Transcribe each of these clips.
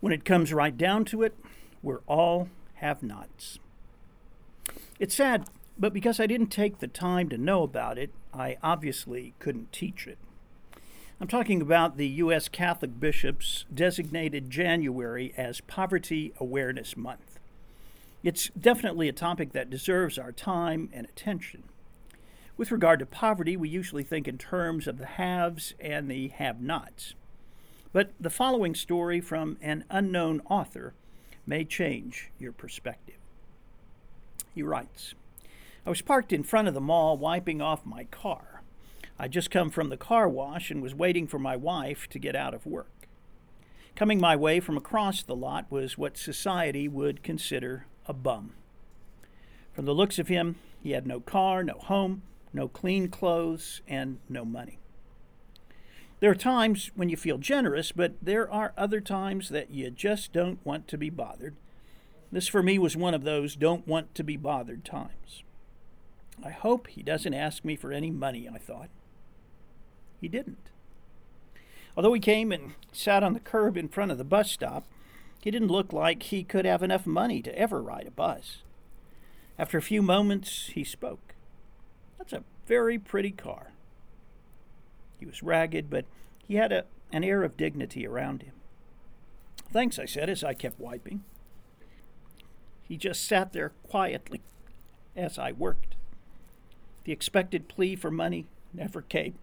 When it comes right down to it, we're all have-nots. It's sad, but because I didn't take the time to know about it, I obviously couldn't teach it. I'm talking about the U.S. Catholic bishops designated January as Poverty Awareness Month. It's definitely a topic that deserves our time and attention. With regard to poverty, we usually think in terms of the haves and the have-nots. But the following story from an unknown author may change your perspective. He writes, I was parked in front of the mall wiping off my car. I'd just come from the car wash and was waiting for my wife to get out of work. Coming my way from across the lot was what society would consider a bum. From the looks of him, he had no car, no home, no clean clothes, and no money. There are times when you feel generous, but there are other times that you just don't want to be bothered. This for me was one of those don't want to be bothered times. I hope he doesn't ask me for any money, I thought. He didn't. Although he came and sat on the curb in front of the bus stop, he didn't look like he could have enough money to ever ride a bus. After a few moments, he spoke. That's a very pretty car. He was ragged, but he had an air of dignity around him. Thanks, I said as I kept wiping. He just sat there quietly as I worked. The expected plea for money never came.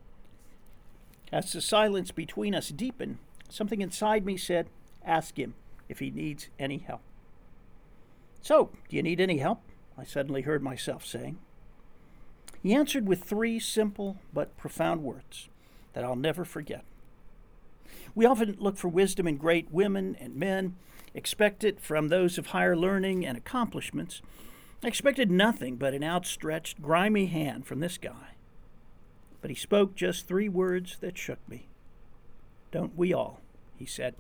As the silence between us deepened, something inside me said, ask him if he needs any help. So, do you need any help? I suddenly heard myself saying. He answered with 3 simple but profound words that I'll never forget. We often look for wisdom in great women and men, expect it from those of higher learning and accomplishments. I expected nothing but an outstretched, grimy hand from this guy. But he spoke just 3 words that shook me. Don't we all, he said.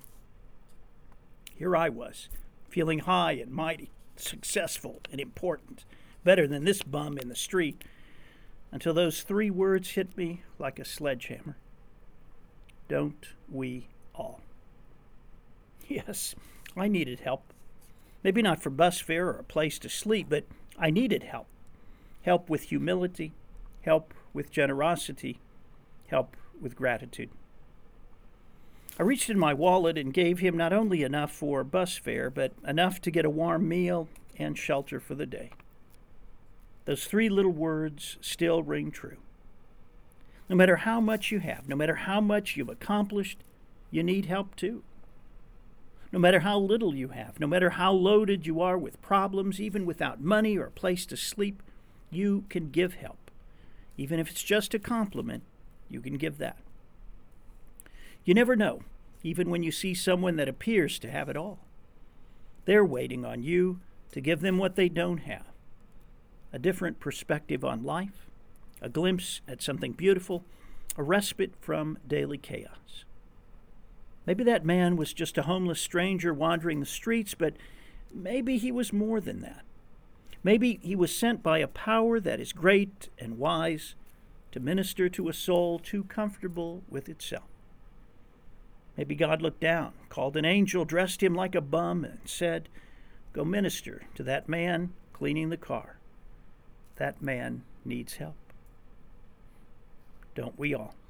Here I was, feeling high and mighty, successful and important, better than this bum in the street, until those 3 words hit me like a sledgehammer. Don't we all? Yes, I needed help. Maybe not for bus fare or a place to sleep, but I needed help. Help with humility, help with generosity, help with gratitude. I reached in my wallet and gave him not only enough for bus fare, but enough to get a warm meal and shelter for the day. Those 3 little words still ring true. No matter how much you have, no matter how much you've accomplished, you need help too. No matter how little you have, no matter how loaded you are with problems, even without money or a place to sleep, you can give help. Even if it's just a compliment, you can give that. You never know, even when you see someone that appears to have it all. They're waiting on you to give them what they don't have. A different perspective on life, a glimpse at something beautiful, a respite from daily chaos. Maybe that man was just a homeless stranger wandering the streets, but maybe he was more than that. Maybe he was sent by a power that is great and wise to minister to a soul too comfortable with itself. Maybe God looked down, called an angel, dressed him like a bum, and said, go minister to that man cleaning the car. That man needs help. Don't we all?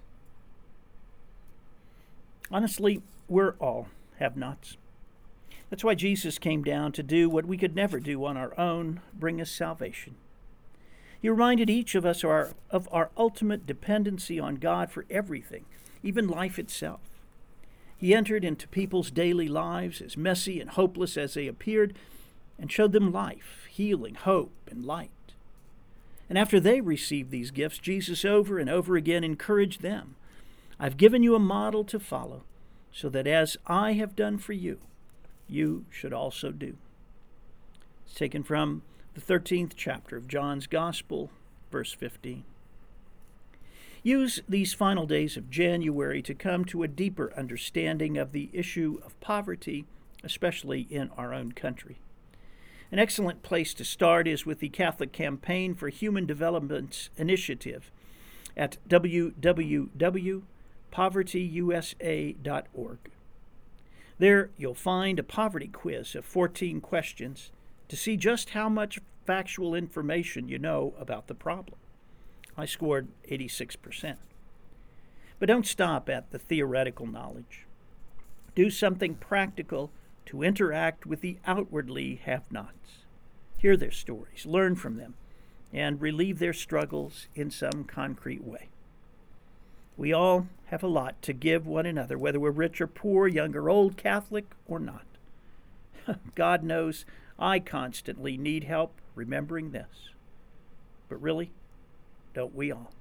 Honestly, we're all have-nots. That's why Jesus came down to do what we could never do on our own, bring us salvation. He reminded each of us of our ultimate dependency on God for everything, even life itself. He entered into people's daily lives, as messy and hopeless as they appeared, and showed them life, healing, hope, and light. And after they received these gifts, Jesus over and over again encouraged them. I've given you a model to follow, so that as I have done for you, you should also do. It's taken from the 13th chapter of John's Gospel, verse 15. Use these final days of January to come to a deeper understanding of the issue of poverty, especially in our own country. An excellent place to start is with the Catholic Campaign for Human Development Initiative at www.povertyusa.org. There you'll find a poverty quiz of 14 questions to see just how much factual information you know about the problem. I scored 86%. But don't stop at the theoretical knowledge. Do something practical to interact with the outwardly have-nots. Hear their stories, learn from them, and relieve their struggles in some concrete way. We all have a lot to give one another, whether we're rich or poor, young or old, Catholic or not. God knows I constantly need help remembering this. But really, don't we all?